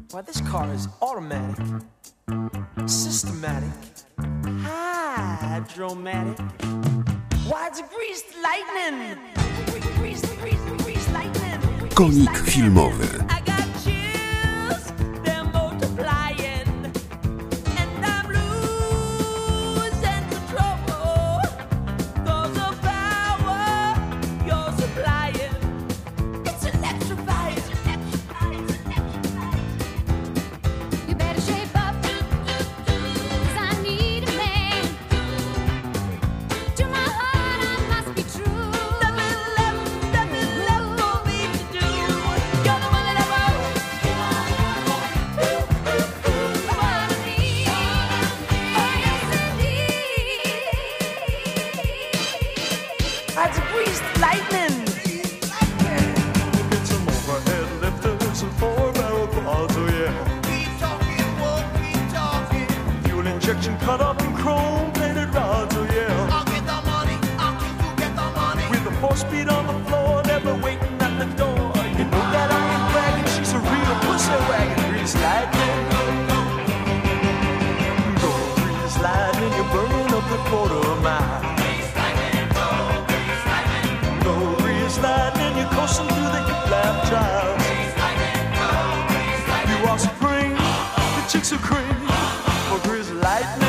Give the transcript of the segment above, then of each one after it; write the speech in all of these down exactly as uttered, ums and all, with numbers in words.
Why, this car is automatic, systematic, hydromatic. Why, it's greased lightning. Greased, greased, greased lightning. Konik filmowy. Cut up in chrome plated rods, oh yeah. I'll get the money, I'll keep you get the money. With the four speed on the floor, never waiting at the door. You know that I ain't bragging, she's a real pussy wagon. Grease lightning, go grease lightning, you're burning up the quarter mile. Grease lightning, go grease lightning, go grease lightning, you're coasting through the hip lap trials. Grease lightning, go grease lightning, you are supreme, the chicks are cream. For grease lightning.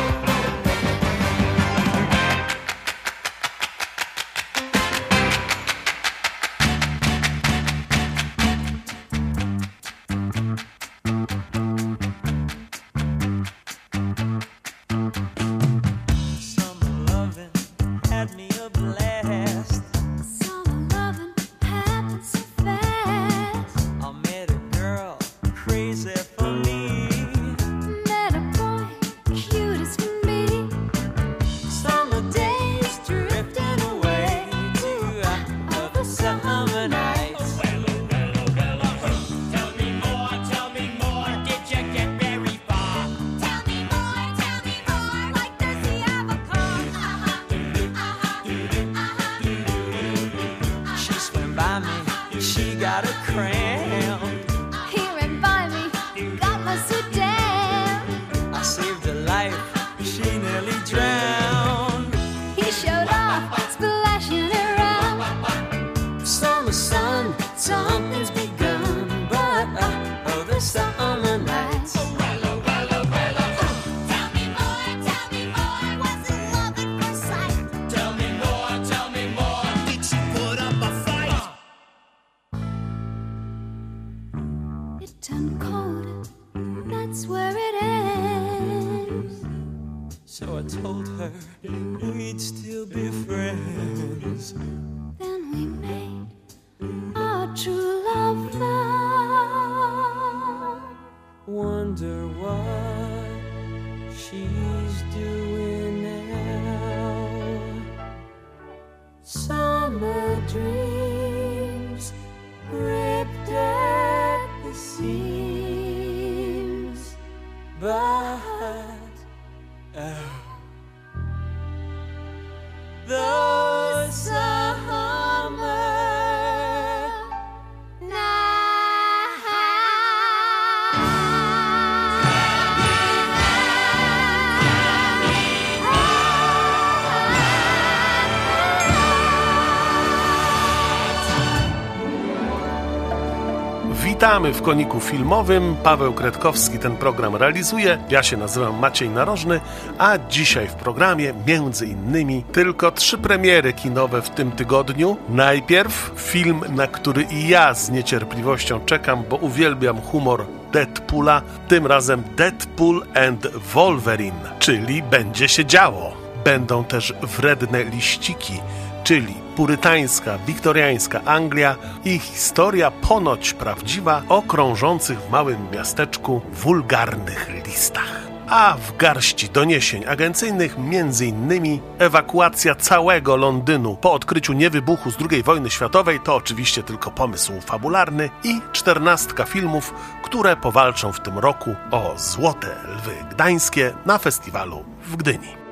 Witamy w Koniku Filmowym. Paweł Kretkowski ten program realizuje. Ja się nazywam Maciej Narożny, a dzisiaj w programie między innymi tylko trzy premiery kinowe w tym tygodniu. Najpierw film, na który i ja z niecierpliwością czekam, bo uwielbiam humor Deadpoola, tym razem Deadpool and Wolverine, czyli będzie się działo. Będą też wredne liściki, czyli purytańska, wiktoriańska Anglia i historia ponoć prawdziwa o krążących w małym miasteczku wulgarnych listach. A w garści doniesień agencyjnych między innymi ewakuacja całego Londynu po odkryciu niewybuchu z drugiej wojny światowej, to oczywiście tylko pomysł fabularny, i czternastka filmów, które powalczą w tym roku o Złote Lwy Gdańskie na festiwalu w Gdyni.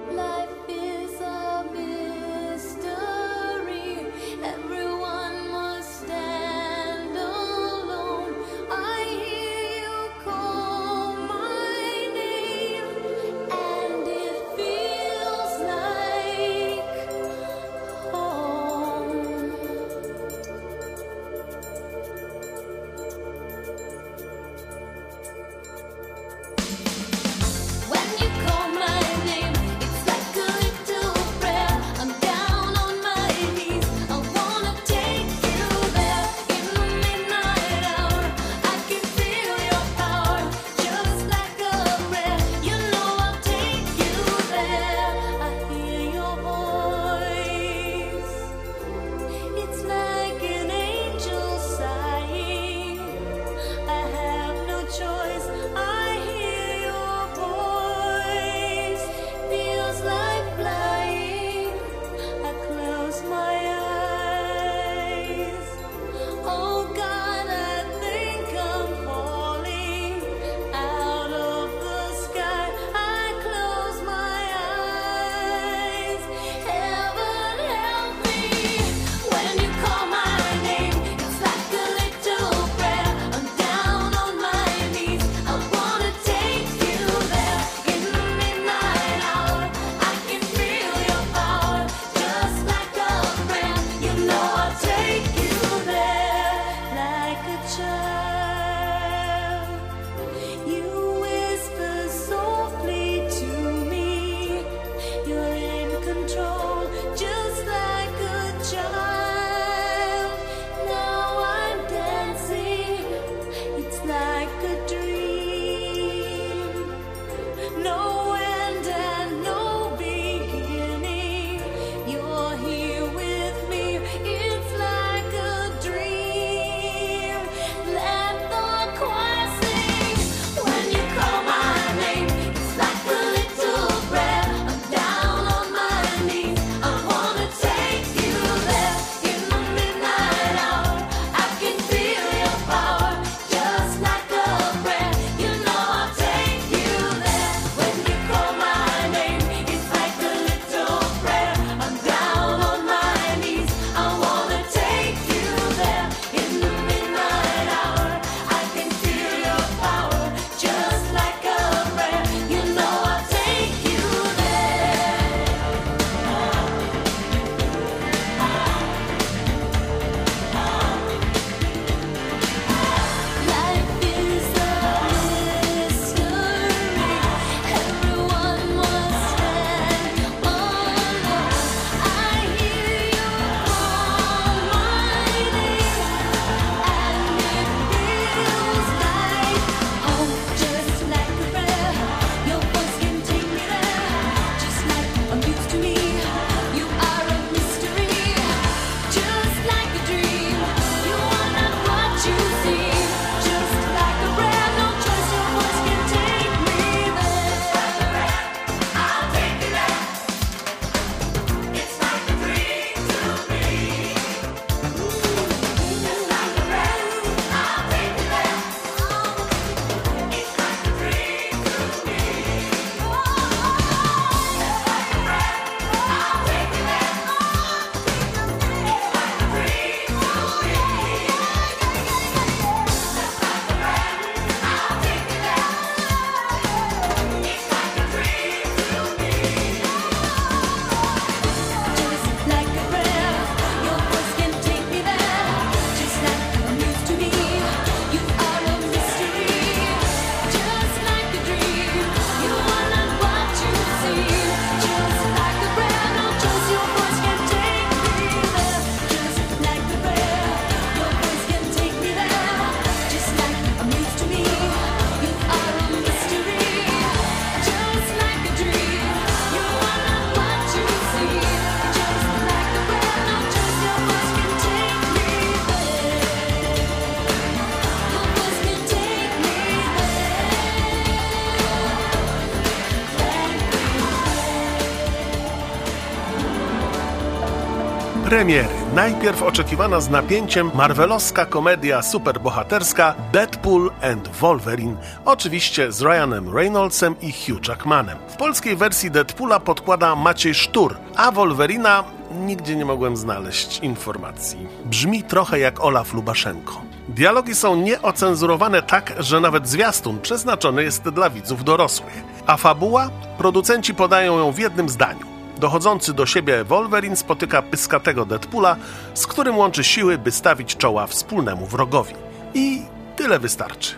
Premiery. Najpierw oczekiwana z napięciem marvelowska komedia superbohaterska Deadpool and Wolverine, oczywiście z Ryanem Reynoldsem i Hugh Jackmanem. W polskiej wersji Deadpoola podkłada Maciej Sztur, a Wolverina nigdzie nie mogłem znaleźć informacji. Brzmi trochę jak Olaf Lubaszenko. Dialogi są nieocenzurowane tak, że nawet zwiastun przeznaczony jest dla widzów dorosłych. A fabuła? Producenci podają ją w jednym zdaniu. Dochodzący do siebie Wolverine spotyka pyskatego Deadpoola, z którym łączy siły, by stawić czoła wspólnemu wrogowi. I tyle wystarczy.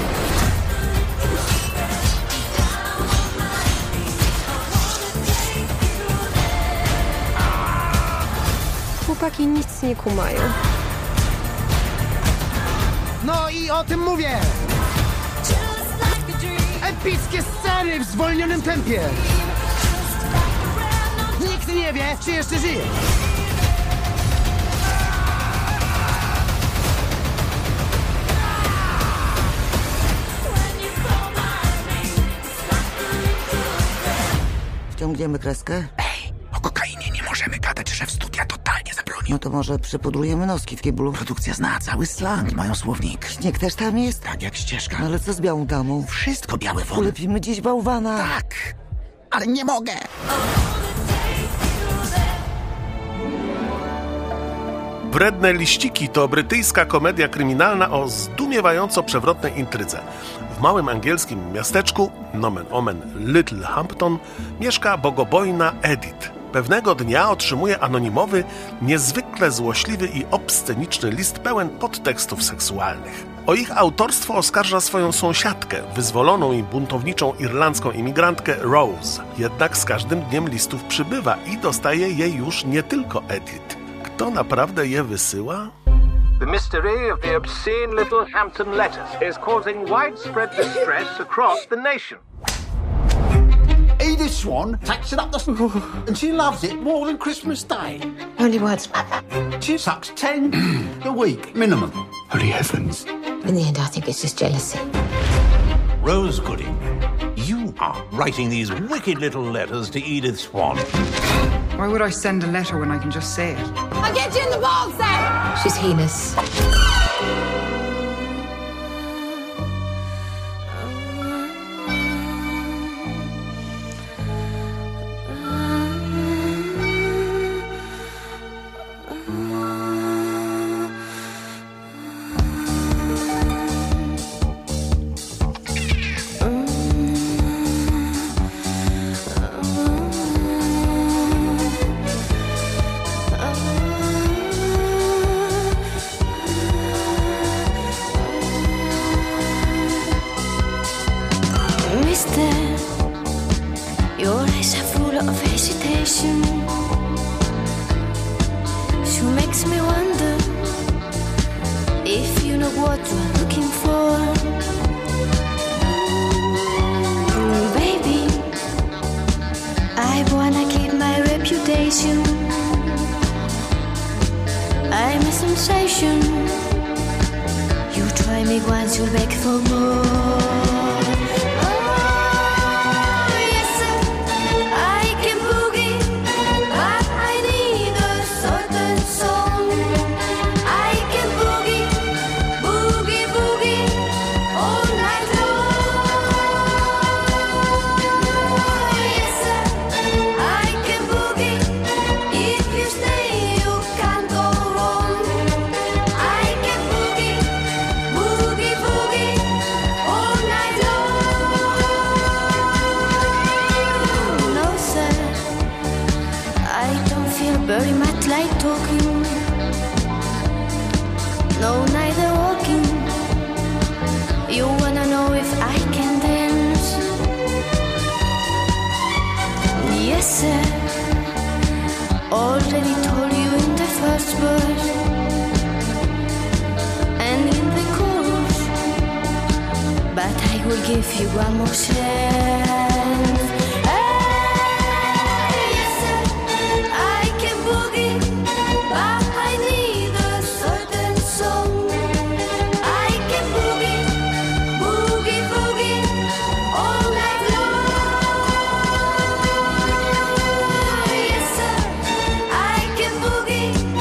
Chłopaki nic nie kumają. No i o tym mówię! Epickie sceny w zwolnionym tempie! Nikt nie wie, czy jeszcze żyje! Wciągniemy kreskę? Ej, o kokainie nie możemy gadać, że w studia totalnie zabronił. No to może przypudrujemy noski w kiblu. Produkcja zna cały slang, mają słownik. Śnieg też tam jest? Tak jak ścieżka. Ale co z białą damą? Wszystko białe wody. Ulepimy dziś bałwana. Tak, ale nie mogę. Wredne liściki to brytyjska komedia kryminalna o zdumiewająco przewrotnej intrydze. W małym angielskim miasteczku, nomen omen Little Hampton, mieszka bogobojna Edith. Pewnego dnia otrzymuje anonimowy, niezwykle złośliwy i obsceniczny list pełen podtekstów seksualnych. O ich autorstwo oskarża swoją sąsiadkę, wyzwoloną i buntowniczą irlandzką imigrantkę Rose. Jednak z każdym dniem listów przybywa i dostaje je już nie tylko Edith. Kto naprawdę je wysyła? The mystery of the obscene Little Hampton letters is causing widespread distress across the nation. Edith Swan takes it up the and she loves it more than Christmas Day. Only words, Mother. She sucks ten a week minimum. Holy heavens. In the end, I think it's just jealousy. Rose Gooding, you are writing these wicked little letters to Edith Swan. Why would I send a letter when I can just say it? I'll get you in the ball, sir! She's heinous. Your eyes are full of hesitation. She makes me wonder if you know what you're looking for. Mm, baby, I wanna keep my reputation. I'm a sensation. You try me once, you'll beg for more. Very much like talking, no, neither walking. You wanna know if I can dance? Yes, sir. Already told you in the first verse and in the chorus, but I will give you one more chance. Boogie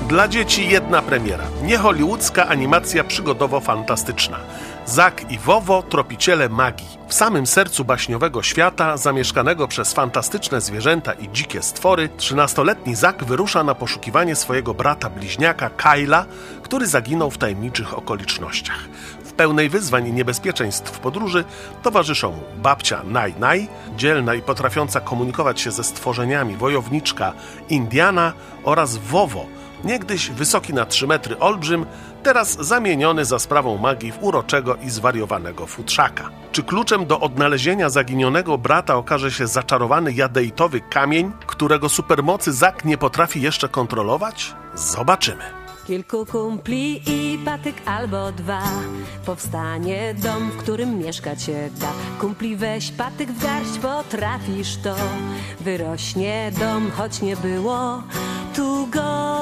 Dla dzieci jedna premiera. Niehollywoodzka animacja przygodowo-fantastyczna. Zak i Wowo, tropiciele magii. W samym sercu baśniowego świata, zamieszkanego przez fantastyczne zwierzęta i dzikie stwory, trzynastoletni Zak wyrusza na poszukiwanie swojego brata bliźniaka Kyla, który zaginął w tajemniczych okolicznościach. W pełnej wyzwań i niebezpieczeństw w podróży towarzyszą mu babcia Naj Naj, dzielna i potrafiąca komunikować się ze stworzeniami wojowniczka Indiana oraz Wowo, niegdyś wysoki na trzy metry olbrzym, teraz zamieniony za sprawą magii w uroczego i zwariowanego futrzaka. Czy kluczem do odnalezienia zaginionego brata okaże się zaczarowany jadeitowy kamień, którego supermocy Zak nie potrafi jeszcze kontrolować? Zobaczymy. Kilku kumpli i patyk albo dwa, powstanie dom, w którym mieszkać się da. Kumpli weź patyk w garść, potrafisz to. Wyrośnie dom, choć nie było tu go.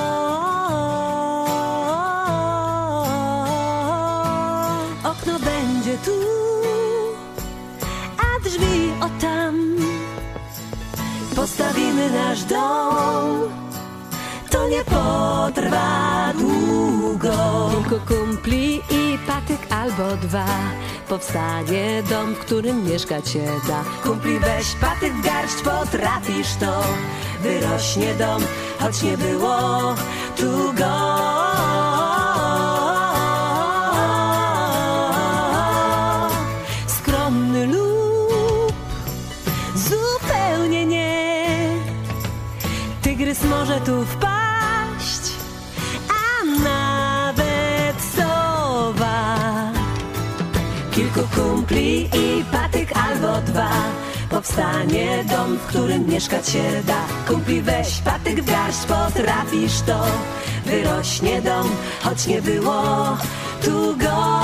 Okno będzie tu, a drzwi o tam. Postawimy nasz dom, to nie potrwa długo. Kilku kumpli i patyk albo dwa, powstanie dom, w którym mieszkać się da. Kumpli weź patyk w garść, potrafisz to. Wyrośnie dom, choć nie było tu go. Skromny lub zupełnie nie, tygrys może tu wpaść, a nawet sowa. Kilku kumpli i patyk albo dwa, powstanie dom, w którym mieszkać się da. Kumpli weź patyk w garść, potrafisz to. Wyrośnie dom, choć nie było tu go.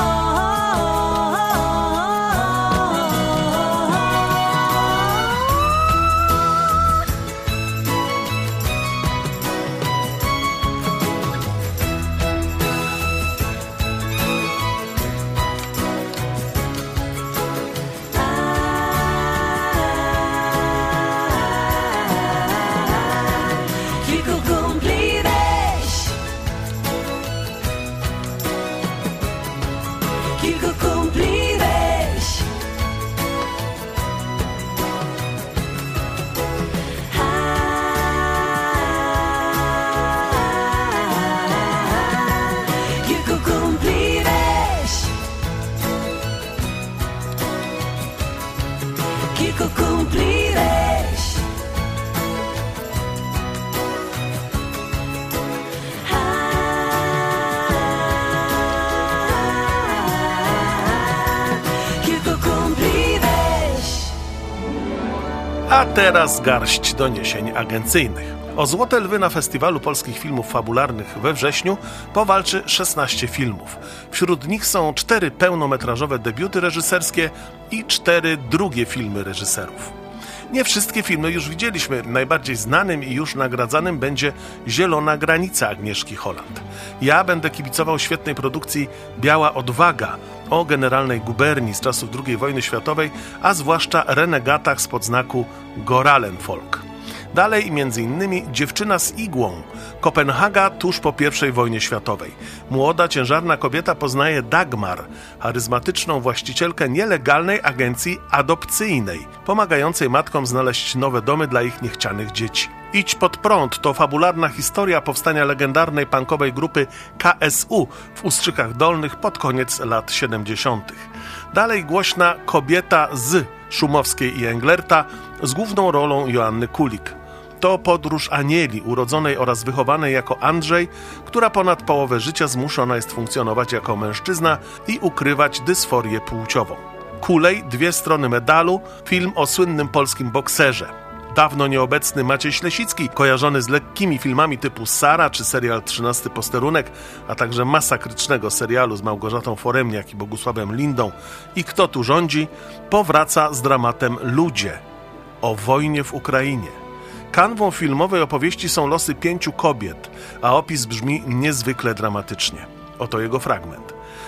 A teraz garść doniesień agencyjnych. O Złote Lwy na Festiwalu Polskich Filmów Fabularnych we wrześniu powalczy szesnaście filmów. Wśród nich są cztery pełnometrażowe debiuty reżyserskie i cztery drugie filmy reżyserów. Nie wszystkie filmy już widzieliśmy. Najbardziej znanym i już nagradzanym będzie Zielona granica Agnieszki Holland. Ja będę kibicował świetnej produkcji Biała odwaga o generalnej guberni z czasów drugiej wojny światowej, a zwłaszcza renegatach spod znaku Goralen-Folk. Dalej między innymi Dziewczyna z igłą, Kopenhaga tuż po pierwszej wojnie światowej. Młoda, ciężarna kobieta poznaje Dagmar, charyzmatyczną właścicielkę nielegalnej agencji adopcyjnej, pomagającej matkom znaleźć nowe domy dla ich niechcianych dzieci. Idź pod prąd to fabularna historia powstania legendarnej punkowej grupy K S U w Ustrzykach Dolnych pod koniec lat siedemdziesiątych. Dalej głośna Kobieta z Szumowskiej i Englerta z główną rolą Joanny Kulik. To podróż Anieli, urodzonej oraz wychowanej jako Andrzej, która ponad połowę życia zmuszona jest funkcjonować jako mężczyzna i ukrywać dysforię płciową. Kulej, Dwie strony medalu, film o słynnym polskim bokserze. Dawno nieobecny Maciej Ślesicki, kojarzony z lekkimi filmami typu Sara czy serial Trzynasty Posterunek, a także masakrycznego serialu z Małgorzatą Foremniak i Bogusławem Lindą I Kto tu rządzi, powraca z dramatem Ludzie o wojnie w Ukrainie. Kanwą filmowej opowieści są losy pięciu kobiet, a opis brzmi niezwykle dramatycznie. Oto jego fragment.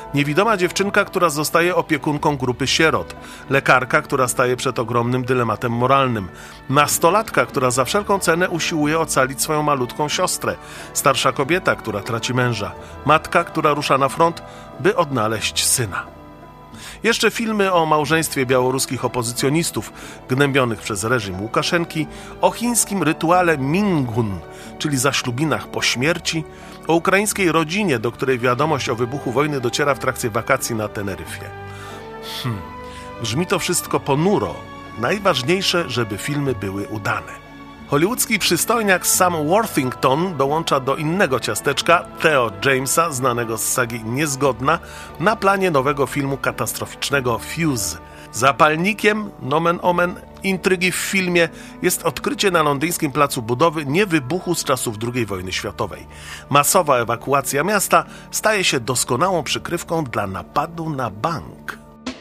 Niewidoma dziewczynka, która zostaje opiekunką grupy sierot, lekarka, która staje przed ogromnym dylematem moralnym, nastolatka, która za wszelką cenę usiłuje ocalić swoją malutką siostrę, starsza kobieta, która traci męża, matka, która rusza na front, by odnaleźć syna. Jeszcze filmy o małżeństwie białoruskich opozycjonistów gnębionych przez reżim Łukaszenki, o chińskim rytuale Mingun, czyli zaślubinach po śmierci, o ukraińskiej rodzinie, do której wiadomość o wybuchu wojny dociera w trakcie wakacji na Teneryfie. Hmm, brzmi to wszystko ponuro. Najważniejsze, żeby filmy były udane. Hollywoodzki przystojniak Sam Worthington dołącza do innego ciasteczka, Theo Jamesa, znanego z sagi Niezgodna, na planie nowego filmu katastroficznego Fuse. Zapalnikiem, nomen omen, intrygi w filmie jest odkrycie na londyńskim placu budowy niewybuchu z czasów drugiej wojny światowej. Masowa ewakuacja miasta staje się doskonałą przykrywką dla napadu na bank.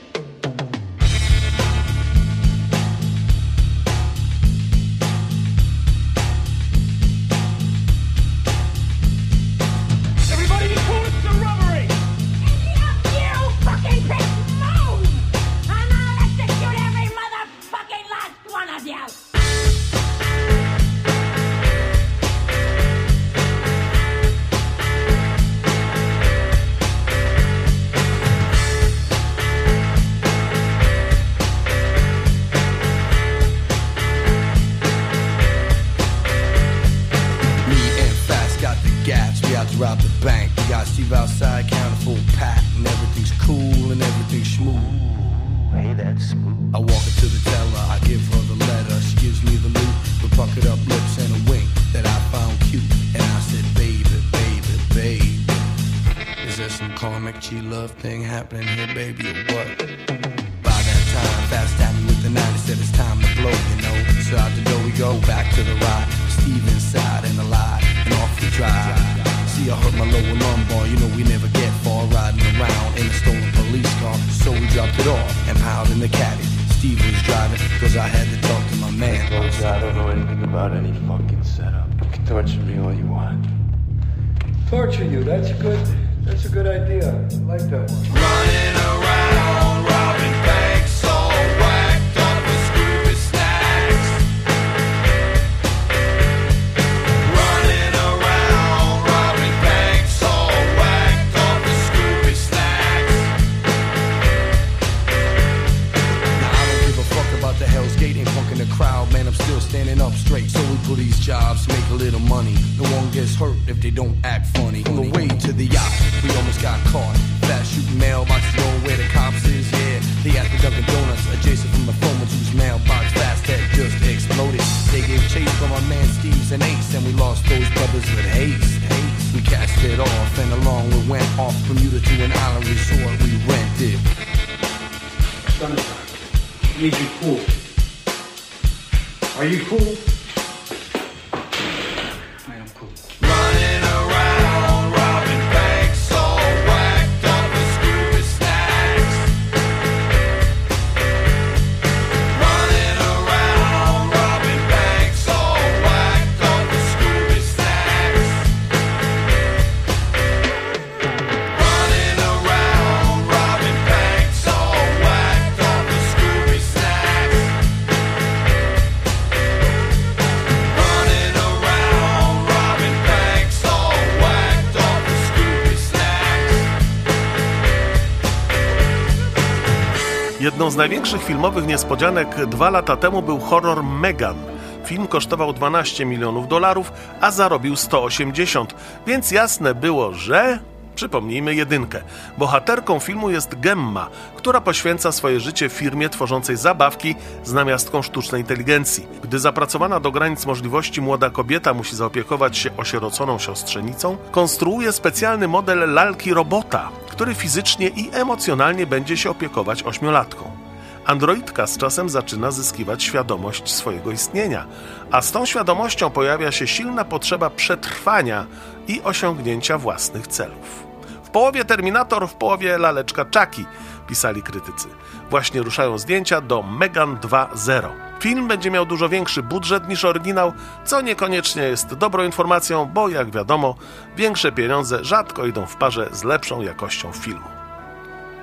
Rob the bank, we got Steve outside, counting full pack, and everything's cool and everything's smooth. Hey, that's smooth. I walk up to the teller, I give her the letter, she gives me the loot, with puckered up lips and a wink that I found cute, and I said, baby, baby, baby, is there some karmic G-love thing happening here, baby, or what? By that time, fast at me with the nine, said it's time to blow, you know, so out the door we go, back to the ride, Steve inside and alive, and off we drive. See, I hurt my lower lumbar, you know we never get far riding around in a stolen police car. So we dropped it off and piled in the caddy. Steve was driving, cause I had to talk to my man. Folks, I don't know anything about any fucking setup. You can torture me all you want. Torture you, that's good, that's a good idea. I like that one. Running around, robbing banks, all whacked up with Scooby snacks. Running around, robbing banks, all whacked up with Scooby snacks. Now I don't give a fuck about the Hell's Gate, ain't fucking the crowd, man, I'm still standing up straight. So we pull these jobs, make a little money. No one gets hurt if they don't act funny. On the way to the yacht, we almost got caught. Fast shooting mailboxes, knowing where the cops is, yeah. They at the Dunkin' Donuts, adjacent from the phone whose mailbox fast had just exploded. They gave chase from our man Steve's and Ace, and we lost those brothers with haste. haste. We cast it off, and along we went off Bermuda to an island resort we rented. Summertime. I need you cool. Are you cool? I am cool. Running around, robbing banks, all whacked up with Scooby snacks. Running around, robbing banks, all whacked up with Scooby snacks. Running around, robbing banks, all whacked up with Scooby snacks. Running around, robbing banks, all whacked up with Scooby snacks. Jedną z największych filmowych niespodzianek dwa lata temu był horror Megan. Film kosztował dwanaście milionów dolarów, a zarobił sto osiemdziesiąt, więc jasne było, że... Przypomnijmy jedynkę. Bohaterką filmu jest Gemma, która poświęca swoje życie firmie tworzącej zabawki z namiastką sztucznej inteligencji. Gdy zapracowana do granic możliwości młoda kobieta musi zaopiekować się osieroconą siostrzenicą, konstruuje specjalny model lalki robota, który fizycznie i emocjonalnie będzie się opiekować ośmiolatką. Androidka z czasem zaczyna zyskiwać świadomość swojego istnienia, a z tą świadomością pojawia się silna potrzeba przetrwania i osiągnięcia własnych celów. W połowie Terminator, w połowie laleczka Chucky, pisali krytycy. Właśnie ruszają zdjęcia do Megan dwa zero. Film będzie miał dużo większy budżet niż oryginał, co niekoniecznie jest dobrą informacją, bo jak wiadomo, większe pieniądze rzadko idą w parze z lepszą jakością filmu.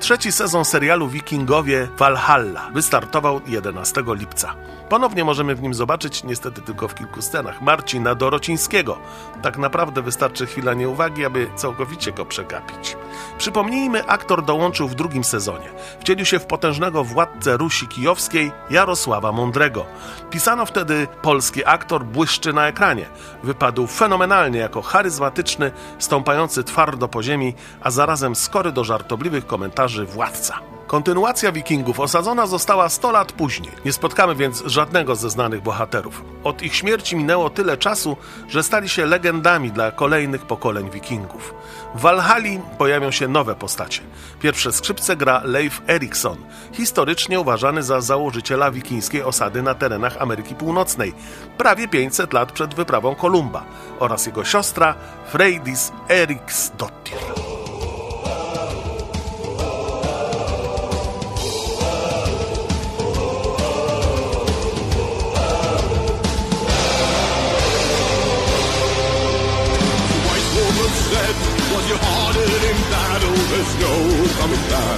Trzeci sezon serialu Wikingowie Valhalla wystartował jedenastego lipca. Ponownie możemy w nim zobaczyć, niestety tylko w kilku scenach, Marcina Dorocińskiego. Tak naprawdę wystarczy chwila nieuwagi, aby całkowicie go przegapić. Przypomnijmy, aktor dołączył w drugim sezonie. Wcielił się w potężnego władcę Rusi Kijowskiej Jarosława Mądrego. Pisano wtedy, polski aktor błyszczy na ekranie. Wypadł fenomenalnie jako charyzmatyczny, stąpający twardo po ziemi, a zarazem skory do żartobliwych komentarzy władca. Kontynuacja Wikingów osadzona została sto lat później. Nie spotkamy więc żadnego ze znanych bohaterów. Od ich śmierci minęło tyle czasu, że stali się legendami dla kolejnych pokoleń Wikingów. W Valhalli pojawią się nowe postacie. Pierwsze skrzypce gra Leif Erikson, historycznie uważany za założyciela wikińskiej osady na terenach Ameryki Północnej, prawie pięćset lat przed wyprawą Kolumba, oraz jego siostra Freydis Eriksdottir. Was you hardened in battle, there's no coming back.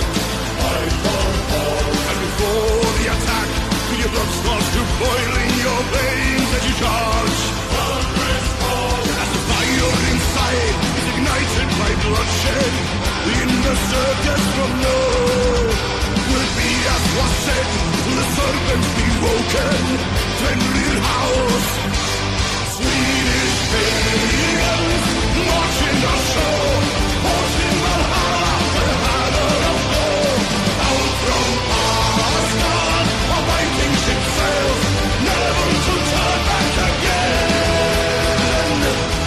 And before the attack, your blood starts to boil in your veins as you charge. As the fire inside is ignited by bloodshed, in the circus from no will be as was said, the serpents be woken, Fenrir howls, Swedish pagans, marching the show, marching Valhalla, the banner of war. Out from Asgard, a Viking ship sails, never to turn back again.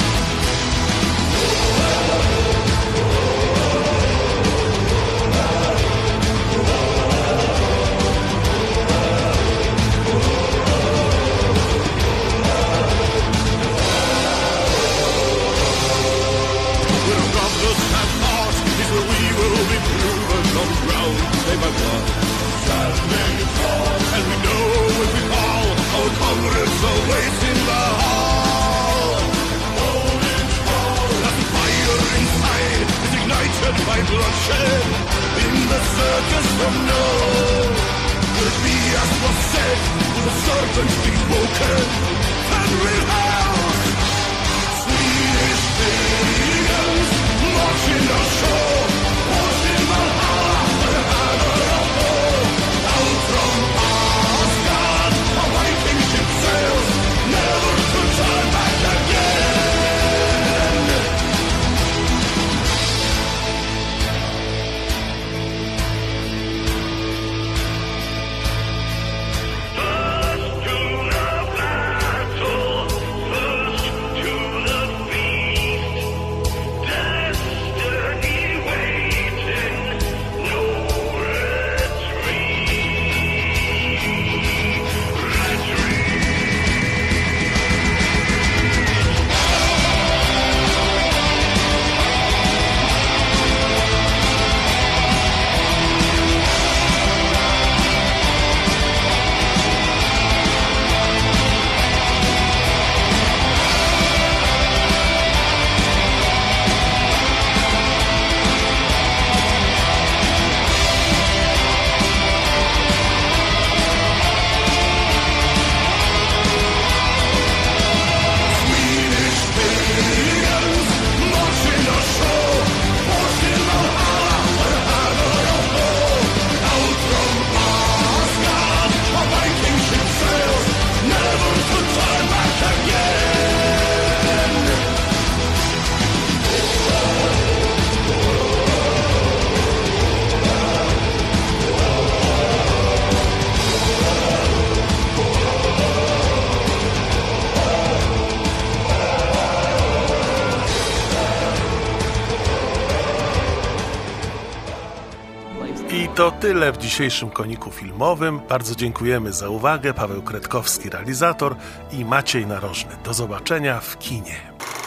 And we know if we fall, our comrades awaits in the hall. As the fire inside is ignited by bloodshed, in the circus from no will be as was said, will the serpents be woken, and we'll house Swedish pagans marching ashore, marching Valhalla, the banner of war. Out from Asgard, a Viking ship sails, never to turn back again. First to the battle, first to the feast, destiny waiting, no I to tyle w dzisiejszym Koniku Filmowym. Bardzo dziękujemy za uwagę. Paweł Kretkowski, realizator, i Maciej Narożny. Do zobaczenia w kinie.